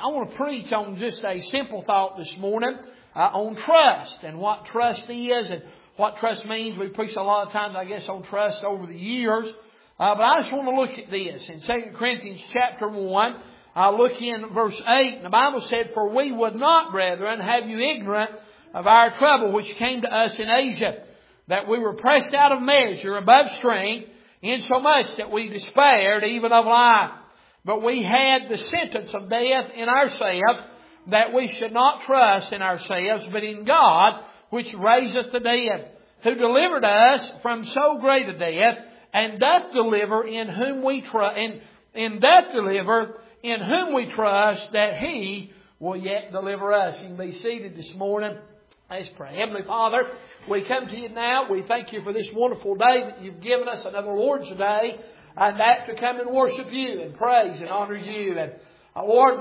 I want to preach on just a simple thought this morning on trust and what trust is and what trust means. We preached a lot of times, I guess, on trust over the years. But I just want to look at this. In 2 Corinthians chapter 1, look in verse 8. And the Bible said, "For we would not, brethren, have you ignorant of our trouble which came to us in Asia, that we were pressed out of measure above strength, insomuch that we despaired even of life. But we had the sentence of death in ourselves, that we should not trust in ourselves, but in God, which raiseth the dead, who delivered us from so great a death, and doth deliver in whom we trust, that He will yet deliver us." You can be seated this morning. Let's pray. Heavenly Father, we come to You now. We thank You for this wonderful day that You've given us, another Lord's Day, and that to come and worship You and praise and honor You. And Lord,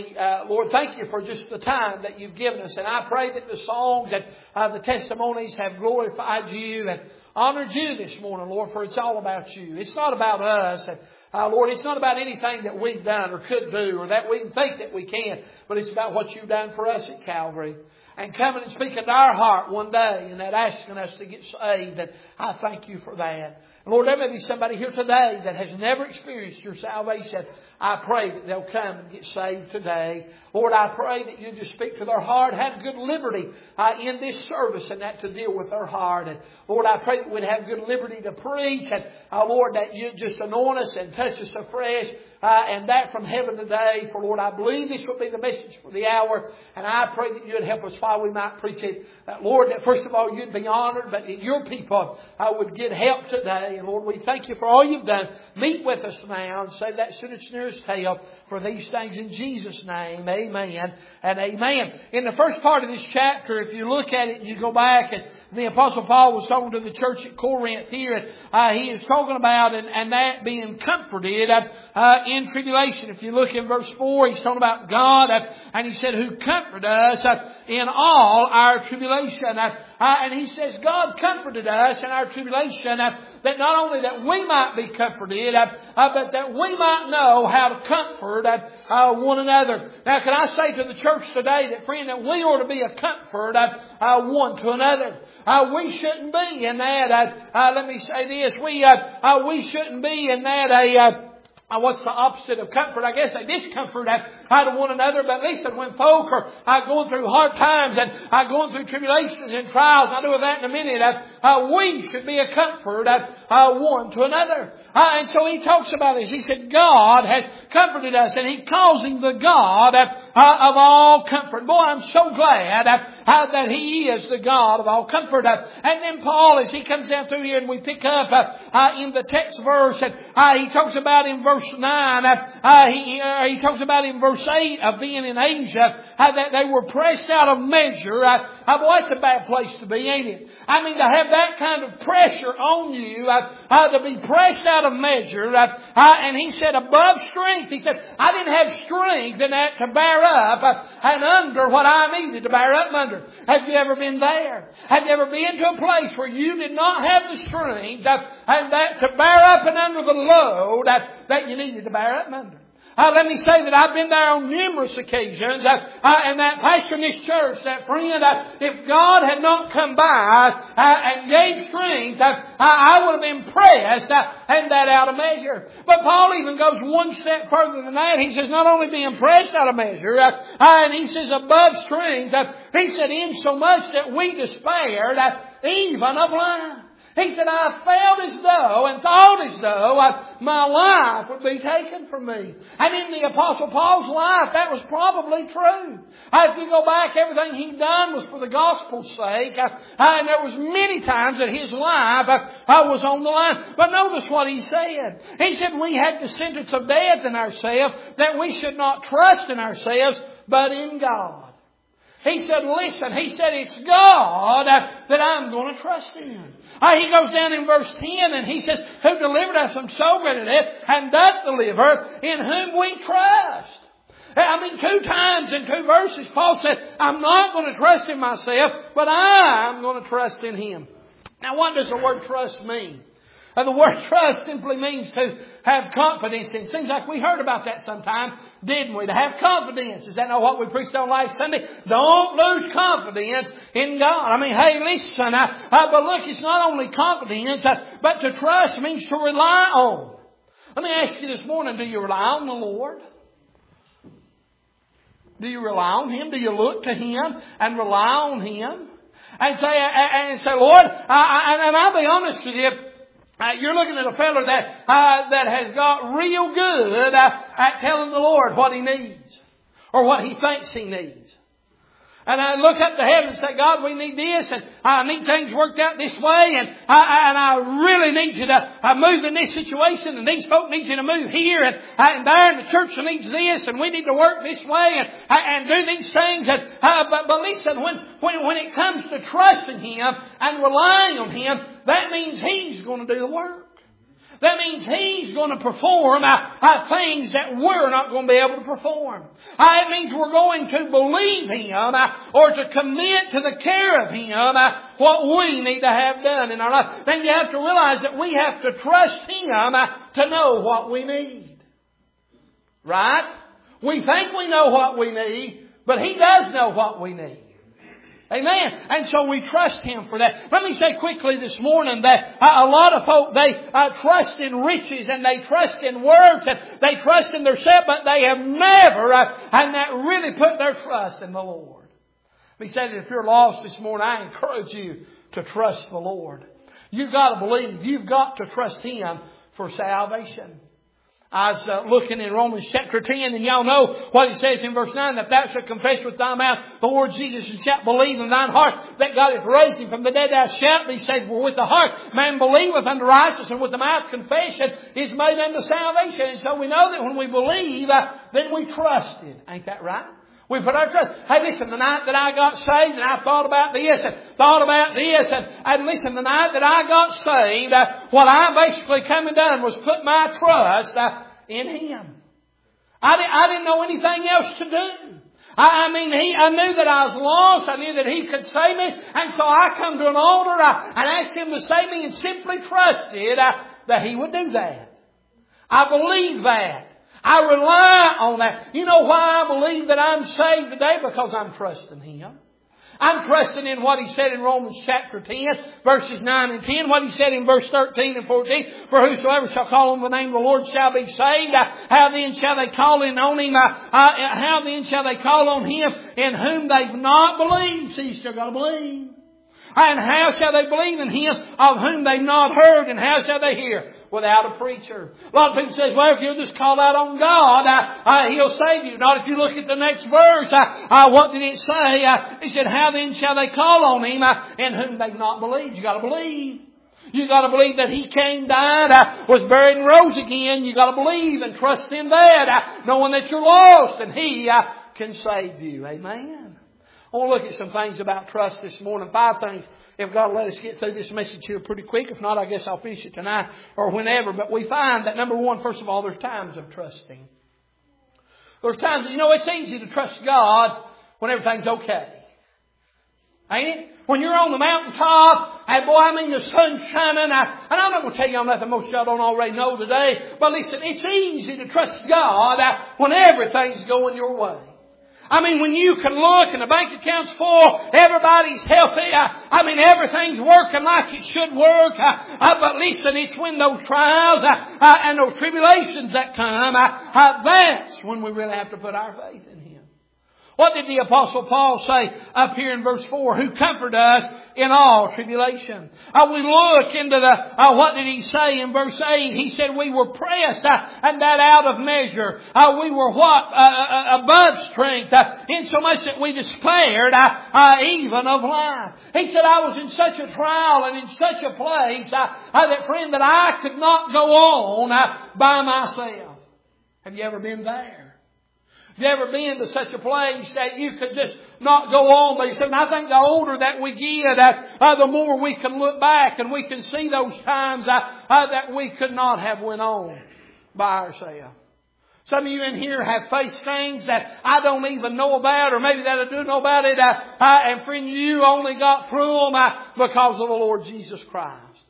Lord, thank You for just the time that You've given us. And I pray that the songs and the testimonies have glorified You and honored You this morning, Lord, for it's all about You. It's not about us. And Lord, it's not about anything that we've done or could do or that we can think that we can, but it's about what You've done for us at Calvary. And coming and speaking to our heart one day and that asking us to get saved. And I thank You for that. And Lord, there may be somebody here today that has never experienced Your salvation. I pray that they'll come and get saved today. Lord, I pray that You just speak to their heart, have good liberty in this service and that to deal with their heart. And Lord, I pray that we'd have good liberty to preach. And Lord, that You just anoint us and touch us afresh. And that from heaven today. For Lord, I believe this will be the message for the hour. And I pray that You'd help us while we might preach it. Lord, that first of all You'd be honored, but that Your people would get help today. And Lord, we thank You for all You've done. Meet with us now and say that soon it's nearest tale for these things in Jesus' name. Amen and amen. In the first part of this chapter, if you look at it and you go back, and the Apostle Paul was talking to the church at Corinth here, and he is talking about and that being comforted in tribulation. If you look in verse 4, he's talking about God, and he said, "Who comforted us in all our tribulation." And he says, God comforted us in our tribulation, that not only that we might be comforted, but that we might know how to comfort one another. Now, can I say to the church today that, friend, that we ought to be a comfort one to another. We shouldn't be in that. Let me say this: we shouldn't be in that. What's the opposite of comfort? I guess a discomfort to one another. But listen, when folk are going through hard times and going through tribulations and trials, I'll do with that in a minute, we should be a comfort one to another. And so he talks about this. He said, God has comforted us, and he calls Him the God of all comfort. Boy, I'm so glad that He is the God of all comfort. And then Paul, as he comes down through here and we pick up in the text verse, and he talks about in verse 9, he talks about in verse 8 of being in Asia, that they were pressed out of measure. Boy, it's a bad place to be, ain't it? I mean, to have that kind of pressure on you, to be pressed out of measure. And he said above strength. He said, I didn't have strength in that to bear up and under what I needed to bear up under. Have you ever been there? Have you ever been to a place where you did not have the strength and that to bear up and under the load that you needed to bear up under? Let me say that I've been there on numerous occasions, and that pastor in this church, that friend, if God had not come by and gave strength, I would have been pressed and that out of measure. But Paul even goes one step further than that. He says not only being pressed out of measure, and he says above strength, he said insomuch that we despaired even of life. He said, I felt as though and thought as though my life would be taken from me. And in the Apostle Paul's life, that was probably true. If you go back, everything he'd done was for the gospel's sake. And there was many times that his life was on the line. But notice what he said. He said, we had the sentence of death in ourselves, that we should not trust in ourselves, but in God. He said, listen, he said, it's God that I'm going to trust in. He goes down in verse 10 and he says, who delivered us from so great a death, and doth deliver, in whom we trust. I mean, 2 times in 2 verses, Paul said, I'm not going to trust in myself, but I'm going to trust in Him. Now, what does the word trust mean? The word trust simply means to have confidence in. Seems like we heard about that sometime, didn't we? To have confidence. Is that not what we preached on last Sunday? Don't lose confidence in God. I mean, hey, listen. But look, it's not only confidence, but to trust means to rely on. Let me ask you this morning, do you rely on the Lord? Do you rely on Him? Do you look to Him and rely on Him? And say, Lord, and I'll be honest with you, you're looking at a fellow that has got real good at telling the Lord what he needs or what he thinks he needs. And I look up to heaven and say, God, we need this, and I need things worked out this way, and I really need you to move in this situation, and these folk need you to move here, and there, and the church needs this, and we need to work this way, and do these things. But listen, when it comes to trusting Him and relying on Him, that means He's going to do the work. That means He's going to perform things that we're not going to be able to perform. It means we're going to believe Him or to commit to the care of Him what we need to have done in our life. Then you have to realize that we have to trust Him to know what we need. Right? We think we know what we need, but He does know what we need. Amen. And so we trust Him for that. Let me say quickly this morning that a lot of folk, they trust in riches and they trust in works and they trust in themselves, but they have never and that really put their trust in the Lord. He said, if you're lost this morning, I encourage you to trust the Lord. You've got to believe. You've got to trust Him for salvation. I was looking in Romans chapter 10, and y'all know what it says in verse 9, that thou shalt confess with thy mouth the Lord Jesus, and shalt believe in thine heart that God hath raised Him from the dead, thou shalt be saved. For with the heart man believeth unto righteousness, and with the mouth confession is made unto salvation. And so we know that when we believe, then we trust Him. Ain't that right? We put our trust. Hey, listen, the night that I got saved, and I thought about this, and listen, the night that I got saved, what I basically come and done was put my trust in Him. I didn't know anything else to do. I knew that I was lost. I knew that He could save me. And so I come to an altar and asked Him to save me, and simply trusted that He would do that. I believe that. I rely on that. You know why I believe that I'm saved today? Because I'm trusting Him. I'm trusting in what He said in Romans chapter 10, verses 9 and 10. What He said in verse 13 and 14. For whosoever shall call on the name of the Lord shall be saved. How then shall they call on Him? How then shall they call on Him in whom they've not believed? See, you still got to believe. And how shall they believe in Him of whom they've not heard? And how shall they hear? Without a preacher. A lot of people say, well, if you'll just call out on God, He'll save you. Not if you look at the next verse. What did it say? It said, how then shall they call on Him in whom they've not believed? You got to believe. You got to believe that He came, died, was buried and rose again. You got to believe and trust in that, knowing that you're lost and He can save you. Amen. I want to look at some things about trust this morning. 5 things. If God will let us get through this message here pretty quick. If not, I guess I'll finish it tonight or whenever. But we find that number one, first of all, there's times of trusting. There's times, it's easy to trust God when everything's okay. Ain't it? When you're on the mountaintop, and boy, the sun's shining. And I'm not going to tell y'all nothing most of y'all don't already know today. But listen, it's easy to trust God when everything's going your way. When you can look and the bank account's full, everybody's healthy, everything's working like it should work. But listen, it's when those trials and those tribulations that come, that's when we really have to put our faith in Him. What did the Apostle Paul say up here in verse 4? Who comfort us in all tribulation. We look into what did he say in verse 8? He said we were pressed and that out of measure. We were above strength, insomuch that we despaired even of life. He said I was in such a trial and in such a place that friend that I could not go on by myself. Have you ever been there? Have you ever been to such a place that you could just not go on? But he said, I think the older that we get, the more we can look back and we can see those times that we could not have went on by ourselves. Some of you in here have faced things that I don't even know about, or maybe that I do know about it. And friend, you only got through them because of the Lord Jesus Christ.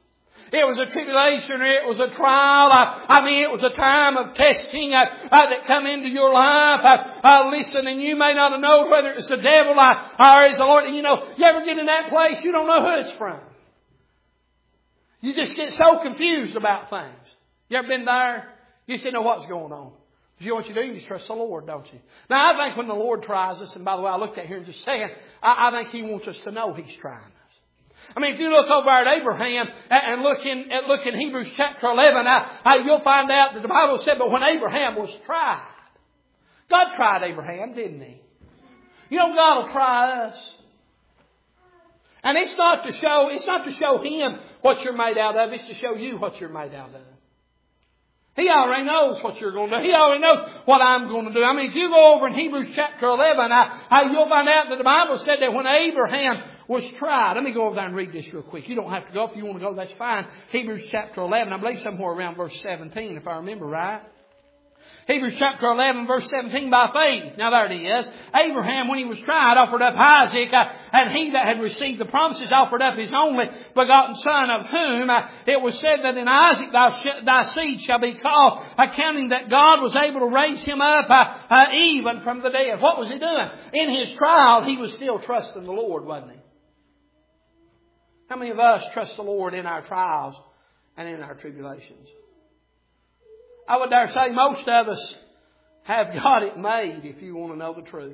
it was a tribulation or it was a trial. It was a time of testing that come into your life. Listen, and you may not have known whether it's the devil or it's the Lord. And you ever get in that place, you don't know who it's from. You just get so confused about things. You ever been there? You just didn't know what's going on. You know what you do? You just trust the Lord, don't you? Now, I think when the Lord tries us, and by the way, I looked at here in just a second, I think He wants us to know He's trying us. If you look over at Abraham and look in Hebrews chapter 11, you'll find out that the Bible said, but when Abraham was tried, God tried Abraham, didn't He? God will try us. And it's not to show Him what you're made out of, it's to show you what you're made out of. He already knows what you're going to do. He already knows what I'm going to do. If you go over in Hebrews chapter 11, you'll find out that the Bible said that when Abraham was tried. Let me go over there and read this real quick. You don't have to go. If you want to go, that's fine. Hebrews chapter 11, I believe somewhere around verse 17, if I remember right. Hebrews chapter 11, verse 17, by faith. Now there it is. Abraham, when he was tried, offered up Isaac, and he that had received the promises offered up his only begotten son, of whom it was said that in Isaac thy seed shall be called, accounting that God was able to raise him up even from the dead. What was he doing? In his trial, he was still trusting the Lord, wasn't he? How many of us trust the Lord in our trials and in our tribulations? I would dare say most of us have got it made, if you want to know the truth.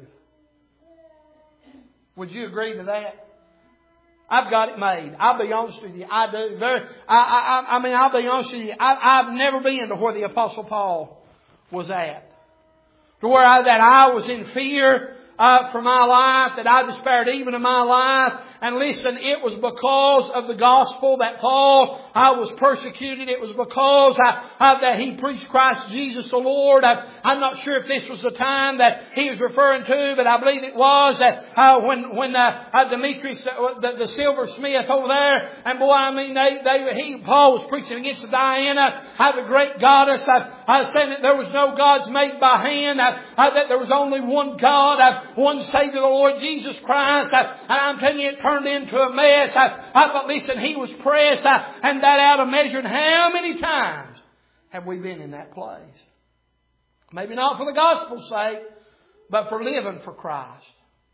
Would you agree to that? I've got it made. I'll be honest with you. I do. I'll be honest with you. I've never been to where the Apostle Paul was at. To where I was in fear for my life, that I despaired even of my life. And listen, it was because of the gospel that Paul was persecuted. It was because that he preached Christ Jesus the Lord. I'm not sure if this was the time that he was referring to, but I believe it was that when Demetrius, the silversmith over there, and boy, Paul was preaching against Diana, the great goddess, saying that there was no gods made by hand, that there was only one God, one Savior, the Lord Jesus Christ. And I'm telling you, it turned into a mess. But listen, he was pressed, and that out of measure. And how many times have we been in that place? Maybe not for the gospel's sake, but for living for Christ.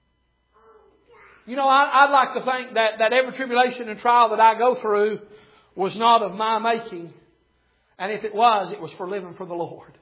I'd like to think that every tribulation and trial that I go through was not of my making. And if it was for living for the Lord.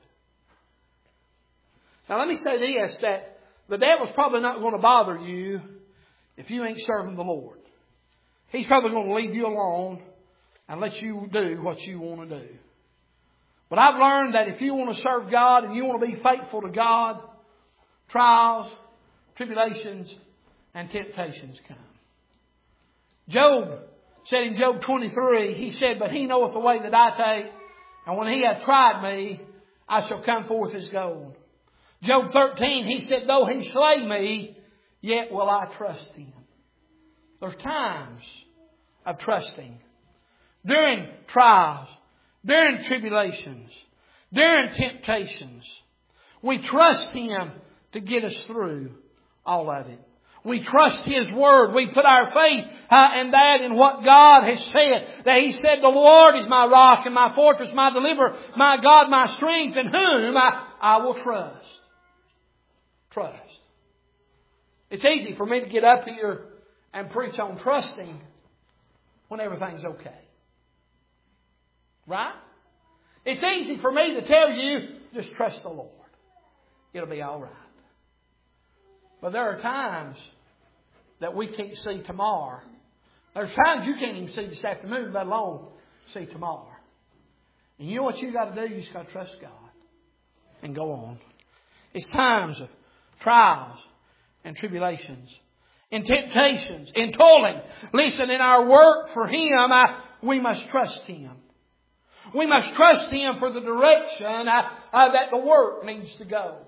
Now let me say this, that the devil's probably not going to bother you if you ain't serving the Lord. He's probably going to leave you alone and let you do what you want to do. But I've learned that if you want to serve God and you want to be faithful to God, trials, tribulations, and temptations come. Job said in Job 23, he said, but He knoweth the way that I take, and when He hath tried me, I shall come forth as gold. Job 13, he said, though He slay me, yet will I trust Him. There's times of trusting. During trials, during tribulations, during temptations, we trust Him to get us through all of it. We trust His Word. We put our faith in what God has said. That He said, the Lord is my rock and my fortress, my deliverer, my God, my strength, in whom I will trust. Trust. It's easy for me to get up here and preach on trusting when everything's okay. Right? It's easy for me to tell you, just trust the Lord. It'll be all right. But there are times that we can't see tomorrow. There's times you can't even see this afternoon, let alone see tomorrow. And you know what you got to do? You just got to trust God and go on. It's times of trials and tribulations, in temptations, in toiling. Listen, in our work for Him, we must trust Him. We must trust Him for the direction that the work needs to go.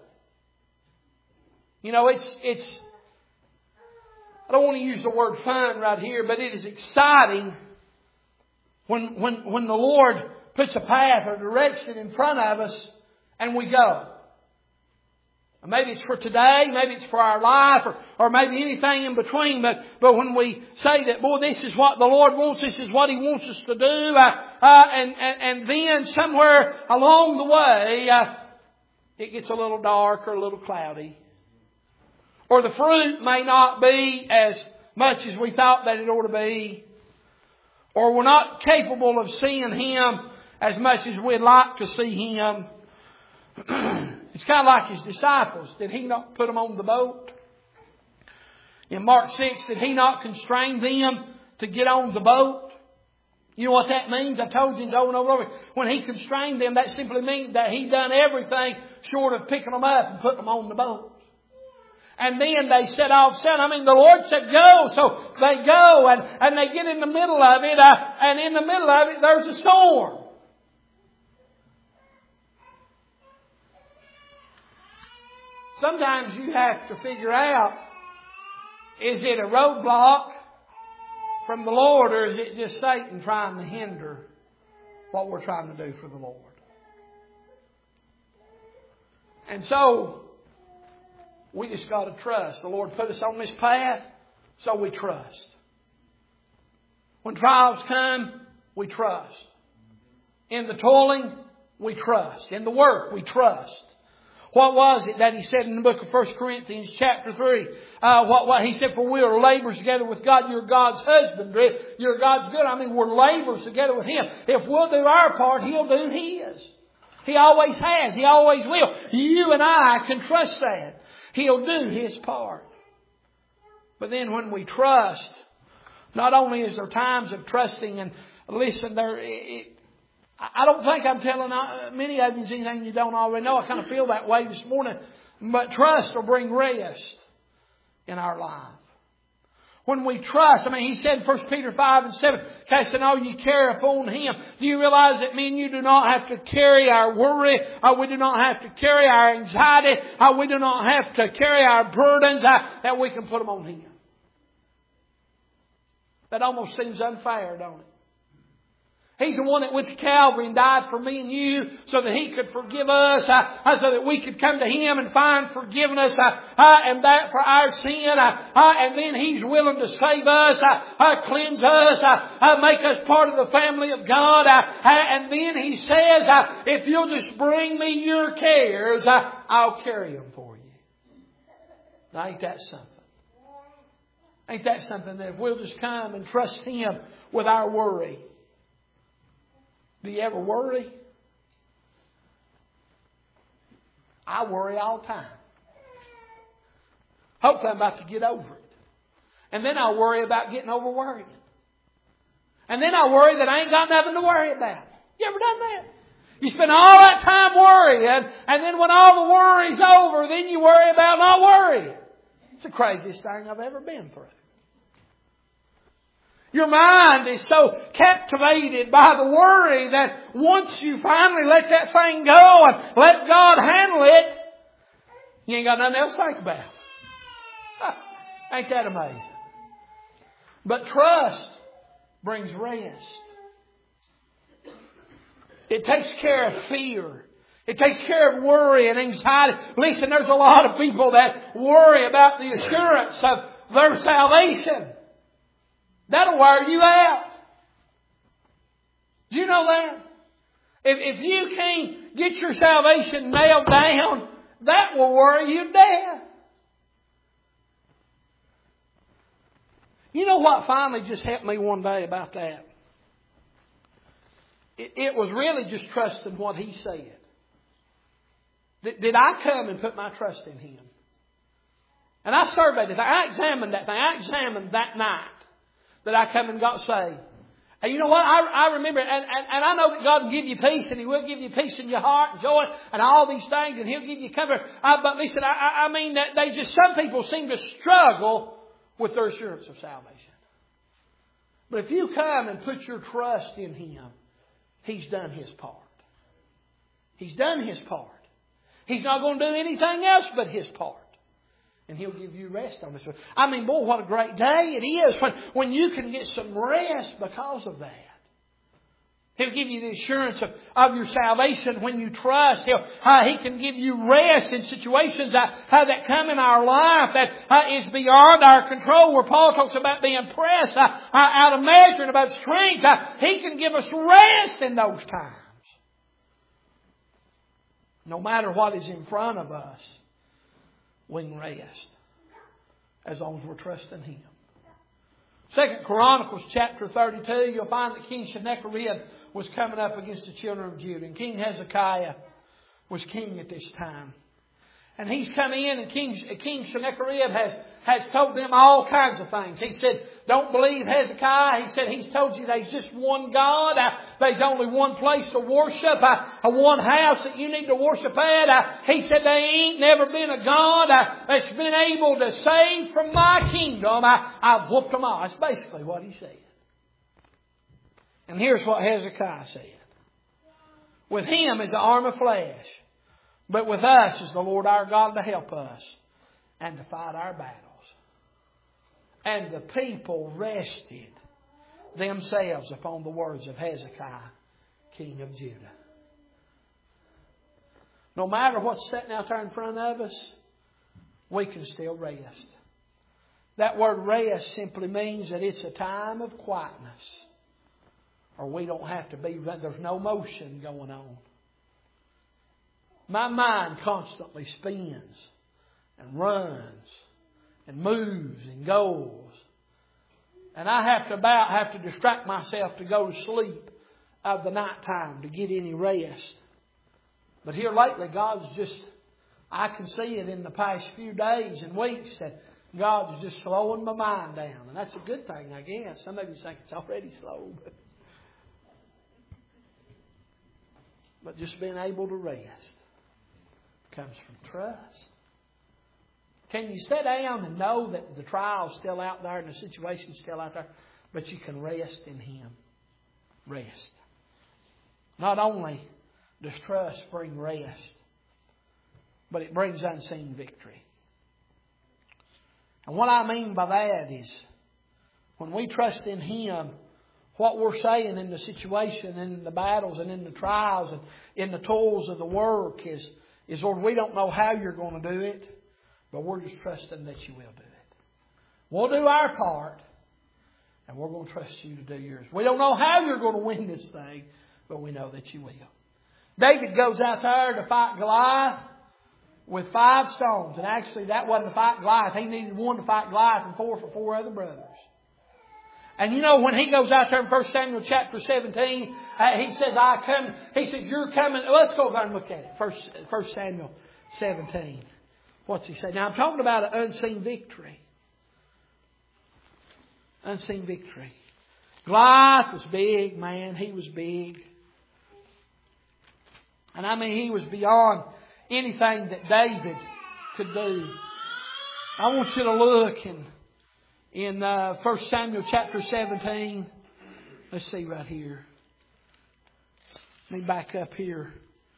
It's I don't want to use the word fun right here, but it is exciting when the Lord puts a path or direction in front of us and we go. Maybe it's for today, maybe it's for our life, or maybe anything in between. But when we say that, boy, this is what the Lord wants, this is what He wants us to do, and then somewhere along the way, it gets a little dark or a little cloudy. Or the fruit may not be as much as we thought that it ought to be. Or we're not capable of seeing Him as much as we'd like to see Him. It's kind of like His disciples. Did He not put them on the boat? In Mark 6, did He not constrain them to get on the boat? You know what that means? I told you over and over. When He constrained them, that simply means that He done everything short of picking them up and putting them on the boat. And then they set off. The Lord said go. So they go and they get in the middle of it. And in the middle of it, there's a storm. Sometimes you have to figure out, is it a roadblock from the Lord, or is it just Satan trying to hinder what we're trying to do for the Lord? And so, we just got to trust. The Lord put us on this path, so we trust. When trials come, we trust. In the toiling, we trust. In the work, we trust. What was it that He said in the book of 1 Corinthians chapter 3? What He said, for we are laborers together with God. You're God's husbandry. You're God's good. We're laborers together with Him. If we'll do our part, He'll do His. He always has. He always will. You and I can trust that. He'll do His part. But then when we trust, not only is there times of trusting, and listen, I don't think I'm telling many of you anything you don't already know. I kind of feel that way this morning. But trust will bring rest in our life. When we trust, He said in 1 Peter 5 and 7, casting all your care upon Him. Do you realize that me and you do not have to carry our worry? We do not have to carry our anxiety. We do not have to carry our burdens. That we can put them on Him. That almost seems unfair, don't it? He's the one that went to Calvary and died for me and you so that He could forgive us, so that we could come to Him and find forgiveness, and that for our sin. And then He's willing to save us, cleanse us, make us part of the family of God. And then He says, if you'll just bring me your cares, I'll carry them for you. Now, ain't that something? Ain't that something that if we'll just come and trust Him with our worry? Do you ever worry? I worry all the time. Hopefully I'm about to get over it. And then I'll worry about getting over worrying. And then I'll worry that I ain't got nothing to worry about. You ever done that? You spend all that time worrying, and then when all the worry's over, then you worry about not worrying. It's the craziest thing I've ever been through. Your mind is so captivated by the worry that once you finally let that thing go and let God handle it, you ain't got nothing else to think about. Ain't that amazing? But trust brings rest. It takes care of fear. It takes care of worry and anxiety. Listen, there's a lot of people that worry about the assurance of their salvation. That'll wear you out. Do you know that? If you can't get your salvation nailed down, that will worry you to death. You know what finally just helped me one day about that? It was really just trusting what He said. Did I come and put my trust in Him? And I surveyed it. I examined that thing. I examined that night that I come and got saved. And you know what? I remember, and I know that God will give you peace, and He will give you peace in your heart and joy and all these things, and He'll give you comfort. But listen, that some people seem to struggle with their assurance of salvation. But if you come and put your trust in Him, He's done His part. He's done His part. He's not going to do anything else but His part. And He'll give you rest on this one. Boy, what a great day it is when you can get some rest because of that. He'll give you the assurance of your salvation when you trust. He can give you rest in situations that come in our life that is beyond our control, where Paul talks about being pressed out of measure and above strength. He can give us rest in those times. No matter what is in front of us, we can rest as long as we're trusting Him. 2 Chronicles chapter 32, you'll find that King Sennacherib was coming up against the children of Judah. And King Hezekiah was king at this time. And he's come in, and King Sennacherib has told them all kinds of things. He said, don't believe Hezekiah. He said, he's told you there's just one God. There's only one place to worship. One house that you need to worship at. He said, there ain't never been a God that's been able to save from my kingdom. I've whooped them all. That's basically what he said. And here's what Hezekiah said. With him is the arm of flesh. But with us is the Lord our God to help us and to fight our battles. And the people rested themselves upon the words of Hezekiah, king of Judah. No matter what's sitting out there in front of us, we can still rest. That word rest simply means that it's a time of quietness. Or we don't have to be, there's no motion going on. My mind constantly spins and runs and moves and goes. And I have to distract myself to go to sleep of the night time to get any rest. But here lately, I can see it in the past few days and weeks that God is just slowing my mind down. And that's a good thing, I guess. Some of you think it's already slow. But just being able to rest comes from trust. Can you sit down and know that the trial's still out there and the situation's still out there, but you can rest in Him? Rest. Not only does trust bring rest, but it brings unseen victory. And what I mean by that is, when we trust in Him, what we're saying in the situation, in the battles and in the trials and in the toils of the work is, Lord, we don't know how you're going to do it, but we're just trusting that you will do it. We'll do our part, and we're going to trust you to do yours. We don't know how you're going to win this thing, but we know that you will. David goes out there to fight Goliath with 5 stones. And actually, that wasn't to fight Goliath. He needed 1 to fight Goliath and 4 for 4 other brothers. And you know, when he goes out there in 1 Samuel chapter 17, he says, he says, you're coming. Let's go over and look at it. 1 Samuel 17. What's he say? Now, I'm talking about an unseen victory. Unseen victory. Goliath was big, man. He was big. And I mean, he was beyond anything that David could do. I want you to look in 1 Samuel chapter 17. Let's see right here. Let me back up here.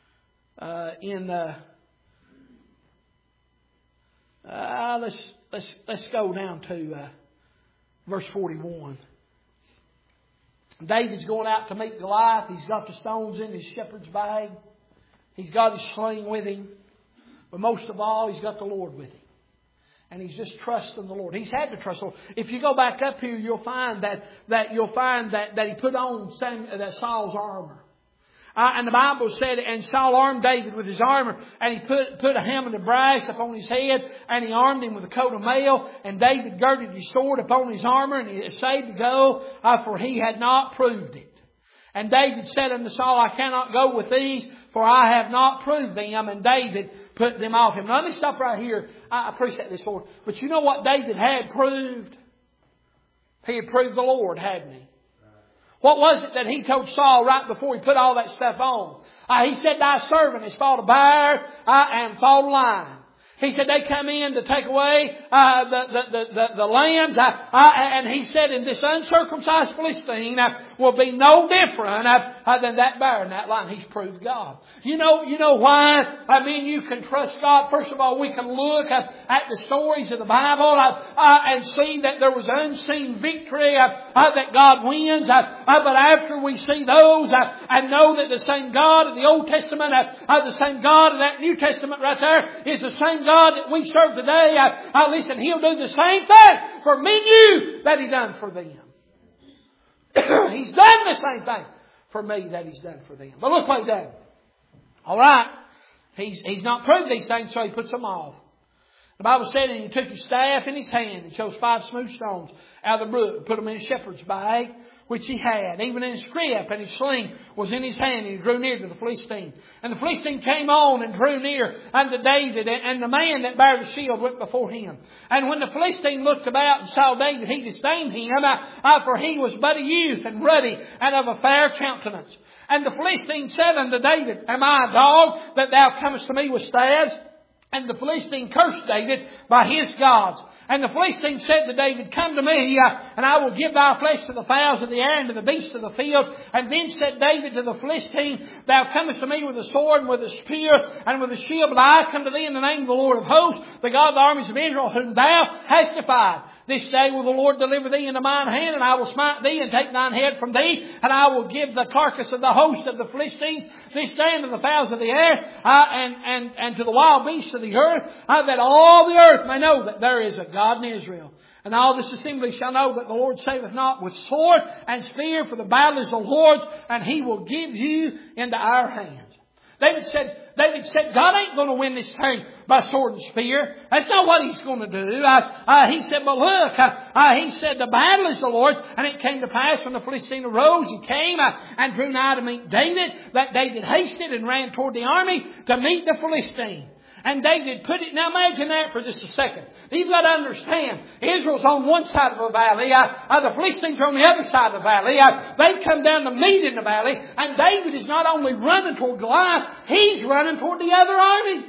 Let's go down to verse 41. David's going out to meet Goliath. He's got the stones in his shepherd's bag. He's got his sling with him. But most of all, he's got the Lord with him. And he's just trusting the Lord. He's had to trust the Lord. If you go back up here, you'll find that he put on Saul's armor. And the Bible said, and Saul armed David with his armor, and he put a helmet of brass upon his head, and he armed him with a coat of mail, and David girded his sword upon his armor, and he essayed to go, for he had not proved it. And David said unto Saul, I cannot go with these, for I have not proved them. And David put them off him. Now let me stop right here. I appreciate this, Lord. But you know what David had proved? He had proved the Lord, hadn't he? What was it that he told Saul right before he put all that stuff on? He said, thy servant has fought a bear and fought a lion. He said they come in to take away the lambs. And he said, and this uncircumcised Philistine will be no different than that bear and that lion. He's proved God. You know why? I mean, you can trust God. First of all, we can look at the stories of the Bible and see that there was unseen victory that God wins. But after we see those and know that the same God of the Old Testament, the same God of that New Testament right there is the same God that we serve today. Listen, He'll do the same thing for me and you that He done for them. He's done the same thing for me that He's done for them. But look what He done. All right. He's not proved these things, so He puts them off. The Bible said, and He took His staff in His hand and chose 5 smooth stones out of the brook, put them in a shepherd's bag, which he had. Even in his scrip and his sling was in his hand, and he drew near to the Philistine. And the Philistine came on and drew near unto David, and the man that bare the shield went before him. And when the Philistine looked about and saw David, he disdained him, for he was but a youth and ruddy and of a fair countenance. And the Philistine said unto David, Am I a dog that thou comest to me with staves? And the Philistine cursed David by his gods. And the Philistine said to David, Come to me, and I will give thy flesh to the fowls of the air and to the beasts of the field. And then said David to the Philistine, Thou comest to me with a sword and with a spear and with a shield, but I come to thee in the name of the Lord of hosts, the God of the armies of Israel, whom thou hast defied. This day will the Lord deliver thee into mine hand, and I will smite thee and take thine head from thee, and I will give the carcass of the host of the Philistines this day unto the fowls of the air, and to the wild beasts of the earth, that all the earth may know that there is a God in Israel. And all this assembly shall know that the Lord saveth not with sword and spear, for the battle is the Lord's, and He will give you into our hands. David said, God ain't going to win this thing by sword and spear. That's not what He's going to do. He said, but look, He said, the battle is the Lord's. And it came to pass when the Philistine arose, he came and drew nigh to meet David, that David hasted and ran toward the army to meet the Philistine. And David put it, now imagine that for just a second. You've got to understand, Israel's on one side of the valley, the Philistines are on the other side of the valley. They come down to meet in the valley, and David is not only running toward Goliath, he's running toward the other army.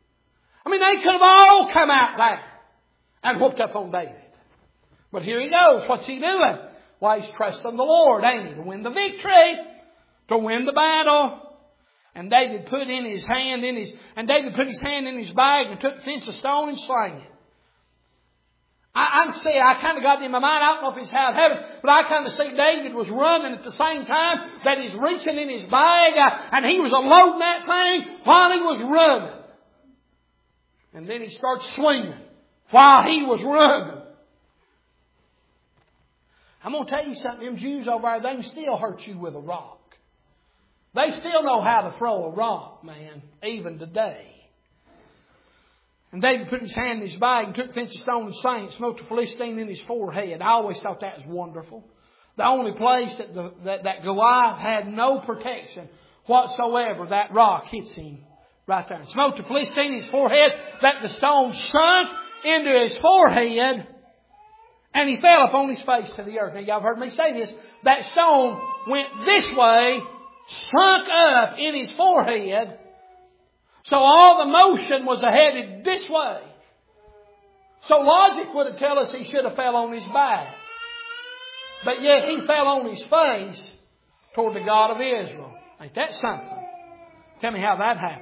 I mean, they could have all come out there and whooped up on David. But here he goes. What's he doing? Well, he's trusting the Lord, ain't he? To win the victory, to win the battle. And David put his hand in his bag and took thence a stone and slang it. I can see, I kind of got it in my mind, I don't know if it's how it happened, but I kind of see David was running at the same time that he's reaching in his bag, and he was unloading that thing while he was running. And then he starts swinging while he was running. I'm going to tell you something, them Jews over there, they can still hurt you with a rock. They still know how to throw a rock, man, even today. And David put his hand in his bag and took thence a stone and slang it, smote the Philistine in his forehead. I always thought that was wonderful. The only place that Goliath had no protection whatsoever, that rock hits him right there. Smote the Philistine in his forehead, that the stone sunk into his forehead, and he fell upon his face to the earth. Now, y'all have heard me say this. That stone went this way, sunk up in his forehead. So all the motion was headed this way. So logic would have told us he should have fell on his back. But yet he fell on his face toward the God of Israel. Ain't that something? Tell me how that happened.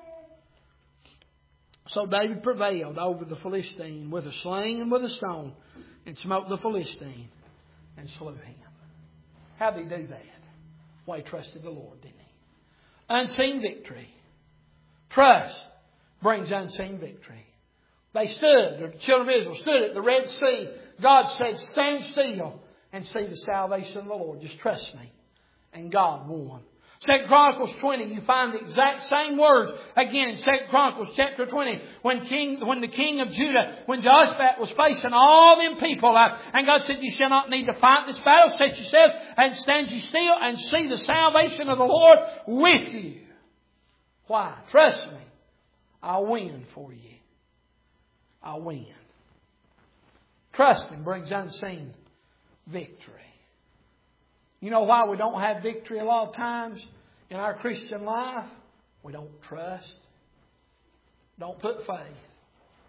So David prevailed over the Philistine with a sling and with a stone, and smote the Philistine and slew him. How did he do that? Well, he trusted the Lord, didn't he? Unseen victory. Trust brings unseen victory. They stood, the children of Israel stood at the Red Sea. God said, stand still and see the salvation of the Lord. Just trust me. And God won. 2 Chronicles 20, you find the exact same words again in 2 Chronicles chapter 20. When the king of Judah, when Jehoshaphat was facing all them people, and God said, you shall not need to fight this battle. Set yourself and stand you still and see the salvation of the Lord with you. Why? Trust me. I'll win for you. I'll win. Trusting brings unseen victory. You know why we don't have victory a lot of times in our Christian life? We don't trust. Don't put faith.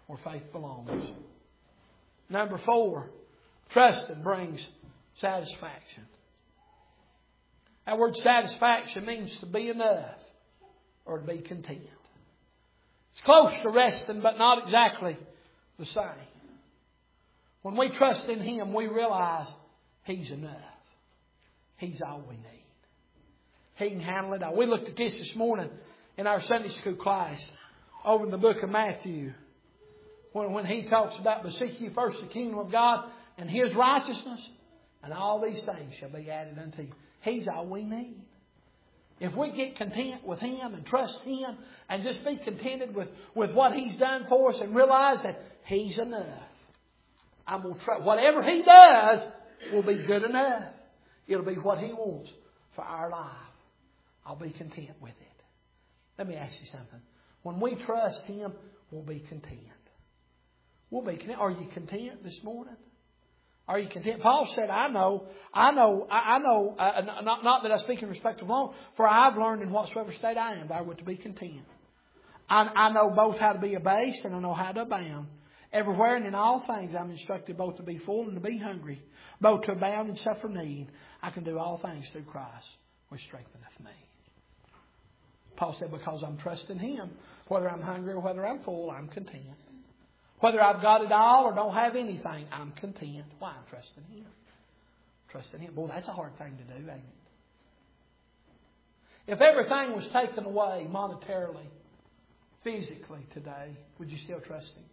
where faith belongs. Number 4, trusting brings satisfaction. That word satisfaction means to be enough or to be content. It's close to resting, but not exactly the same. When we trust in Him, we realize He's enough. He's all we need. He can handle it all. We looked at this morning in our Sunday school class over in the book of Matthew. When he talks about, but seek ye first the kingdom of God and His righteousness, and all these things shall be added unto you. He's all we need. If we get content with Him and trust Him and just be contented with what He's done for us and realize that He's enough. I'm going to trust. Whatever He does will be good enough. It'll be what He wants for our life. I'll be content with it. Let me ask you something. When we trust Him, we'll be content. We'll be content. Are you content this morning? Are you content? Paul said, I know, not that I speak in respect of long, for I've learned in whatsoever state I am, therewith to be content. I know both how to be abased and I know how to abound. Everywhere and in all things I'm instructed both to be full and to be hungry, both to abound and suffer need. I can do all things through Christ, which strengtheneth me. Paul said, because I'm trusting Him, whether I'm hungry or whether I'm full, I'm content. Whether I've got it all or don't have anything, I'm content. Why? I'm trusting Him. Trusting Him. Boy, that's a hard thing to do, ain't it? If everything was taken away monetarily, physically today, would you still trust Him?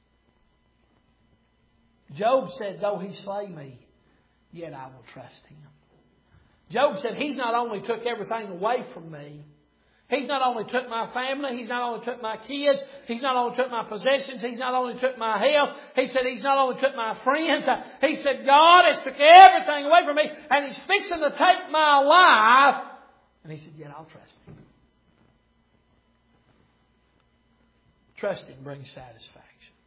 Job said, though He slay me, yet I will trust Him. Job said, He's not only took everything away from me, He's not only took my family, He's not only took my kids, He's not only took my possessions, He's not only took my health, He said He's not only took my friends, He said God has took everything away from me and He's fixing to take my life. And He said, yet I'll trust Him. Trusting brings satisfaction.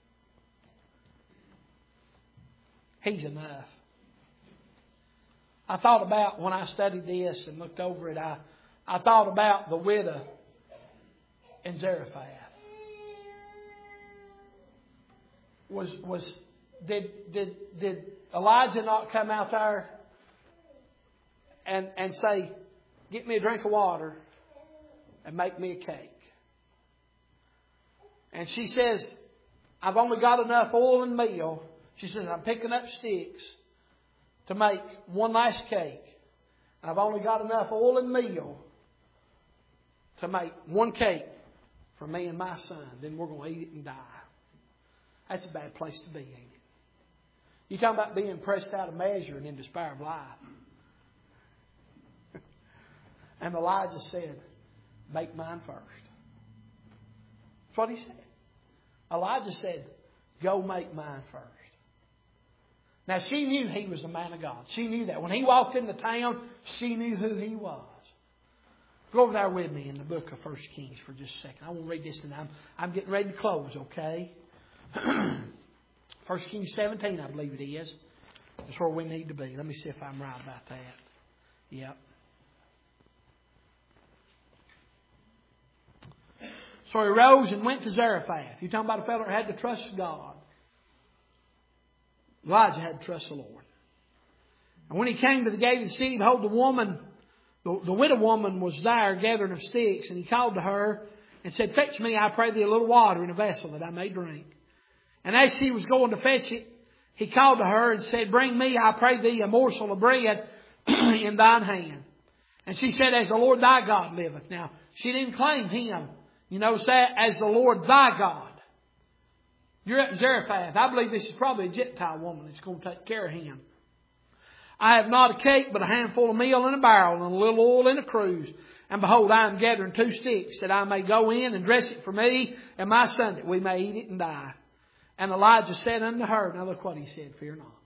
He's enough. I thought about when I studied this and looked over it, I thought about the widow in Zarephath. Did Elijah not come out there and say, get me a drink of water and make me a cake? And she says, I've only got enough oil and meal. She says, I'm picking up sticks to make one last cake. I've only got enough oil and meal to make one cake for me and my son. Then we're going to eat it and die. That's a bad place to be, ain't it? You talking about being pressed out of measure and in despair of life. And Elijah said, make mine first. That's what he said. Elijah said, go make mine first. Now she knew he was a man of God. She knew that. When he walked into town, she knew who he was. Go over there with me in the book of 1 Kings for just a second. I won't read this and I'm getting ready to close, okay? 1 Kings 17, I believe it is. That's where we need to be. Let me see if I'm right about that. Yep. So he rose and went to Zarephath. You're talking about a fellow that had to trust God. Elijah had to trust the Lord. And when he came to the gate of the city, behold, the widow woman was there gathering of sticks. And he called to her and said, fetch me, I pray thee, a little water in a vessel that I may drink. And as she was going to fetch it, he called to her and said, bring me, I pray thee, a morsel of bread in thine hand. And she said, as the Lord thy God liveth. Now, she didn't claim him. You know, say, as the Lord thy God. You're up in Zarephath. I believe this is probably a Gentile woman that's going to take care of him. I have not a cake, but a handful of meal in a barrel and a little oil in a cruse. And behold, I am gathering 2 sticks that I may go in and dress it for me and my son, that we may eat it and die. And Elijah said unto her, now look what he said, fear not.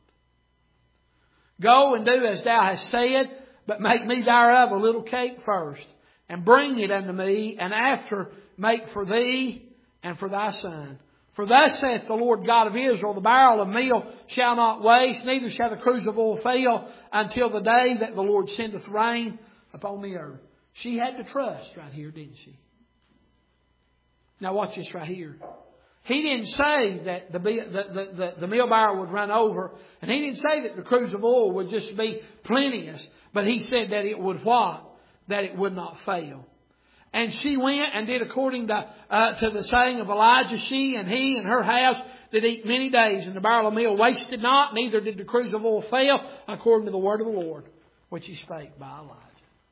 Go and do as thou hast said, but make me thereof a little cake first, and bring it unto me, and after make for thee and for thy son. For thus saith the Lord God of Israel, the barrel of meal shall not waste, neither shall the cruse of oil fail, until the day that the Lord sendeth rain upon the earth. She had to trust right here, didn't she? Now watch this right here. He didn't say that the meal barrel would run over. And He didn't say that the cruse of oil would just be plenteous. But He said that it would what? That it would not fail. And she went and did according to the saying of Elijah. She and he and her house did eat many days. And the barrel of meal wasted not, neither did the cruse of oil fail, according to the word of the Lord, which He spake by Elijah.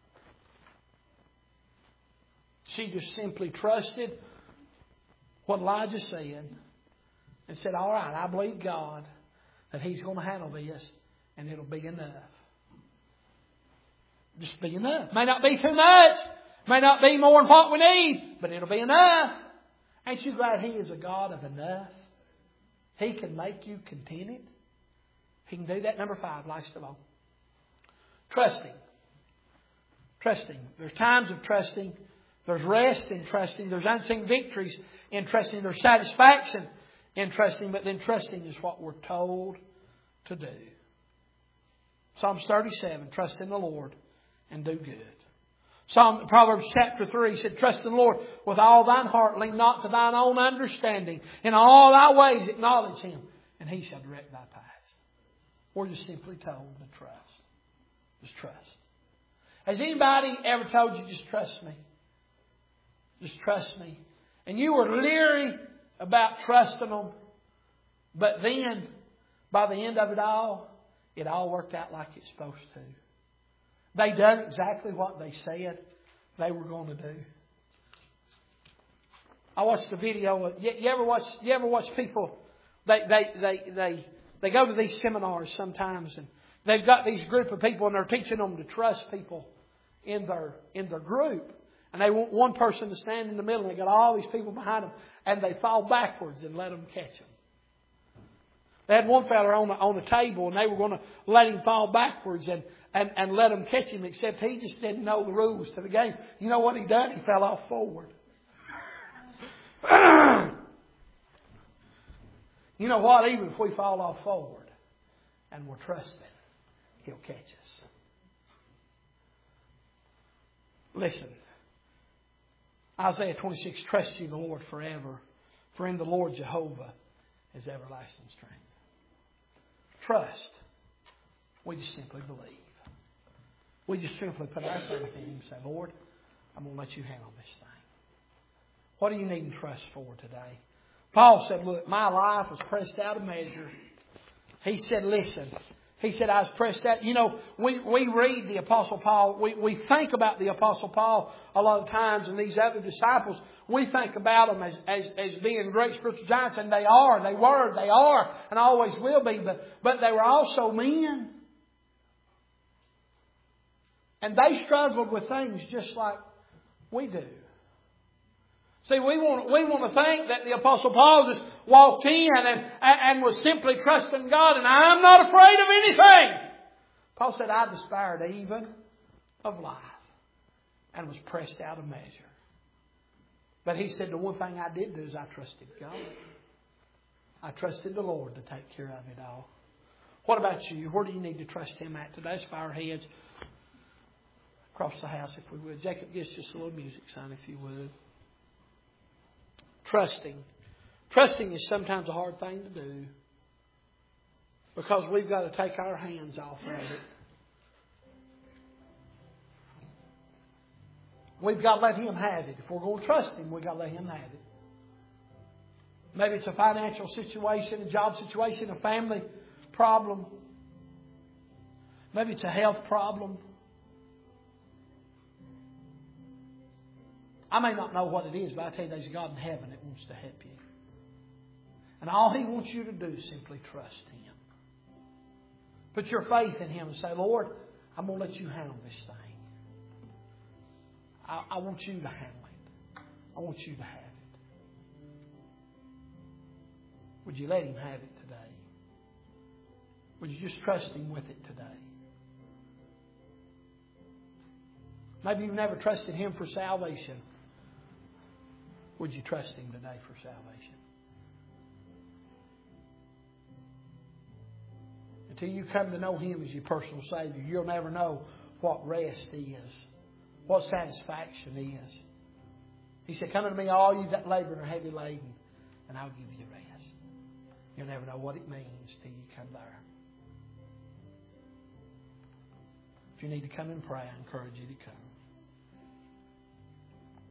She just simply trusted what Elijah said and said, all right, I believe God that He's going to handle this and it'll be enough. Just be enough. May not be too much. May not be more than what we need, but it'll be enough. Ain't you glad He is a God of enough? He can make you contented. He can do that. Number 5, last of all. Trusting. Trusting. There's times of trusting. There's rest in trusting. There's unseen victories in trusting. There's satisfaction in trusting. But then trusting is what we're told to do. Psalms 37, trust in the Lord and do good. Proverbs chapter 3 said, trust in the Lord with all thine heart. Lean not to thine own understanding. In all thy ways acknowledge Him, and He shall direct thy paths. We're just simply told to trust. Just trust. Has anybody ever told you, just trust me? Just trust me. And you were leery about trusting them. But then, by the end of it all worked out like it's supposed to. They done exactly what they said they were going to do. I watched the video. You ever watch people? They go to these seminars sometimes, and they've got these group of people, and they're teaching them to trust people in their group. And they want one person to stand in the middle, and they got all these people behind them, and they fall backwards and let them catch them. They had one fella on the table, and they were going to let him fall backwards and let him catch him, except he just didn't know the rules to the game. You know what he done? He fell off forward. You know what? Even if we fall off forward and we're trusting, He'll catch us. Listen. Isaiah 26, trust ye in the Lord forever, for in the Lord Jehovah is everlasting strength. Trust. We just simply believe. We just simply put our faith in Him and say, Lord, I'm going to let you handle this thing. What are you needing trust for today? Paul said, look, my life was pressed out of measure. He said, listen. He said, I was pressed out. You know, we read the Apostle Paul. We think about the Apostle Paul a lot of times, and these other disciples, we think about them as being great spiritual giants, and they are, and always will be. But they were also men. And they struggled with things just like we do. See, we want to think that the Apostle Paul just walked in and was simply trusting God, and I'm not afraid of anything. Paul said, I despaired even of life and was pressed out of measure. But he said, the one thing I did do is I trusted God. I trusted the Lord to take care of it all. What about you? Where do you need to trust Him at today? Let's bow our heads across the house, if we would. Jacob, give us just a little music, son, if you would. Trusting. Trusting is sometimes a hard thing to do because we've got to take our hands off of it. We've got to let Him have it. If we're going to trust Him, we've got to let Him have it. Maybe it's a financial situation, a job situation, a family problem. Maybe it's a health problem. I may not know what it is, but I tell you, there's a God in heaven that wants to help you. And all He wants you to do is simply trust Him. Put your faith in Him and say, Lord, I'm going to let you handle this thing. I want you to handle it. I want you to have it. Would you let Him have it today? Would you just trust Him with it today? Maybe you've never trusted Him for salvation. Would you trust Him today for salvation? Until you come to know Him as your personal Savior, you'll never know what rest is, what satisfaction is. He said, come unto me, all you that labor and are heavy laden, and I'll give you rest. You'll never know what it means till you come there. If you need to come and pray, I encourage you to come.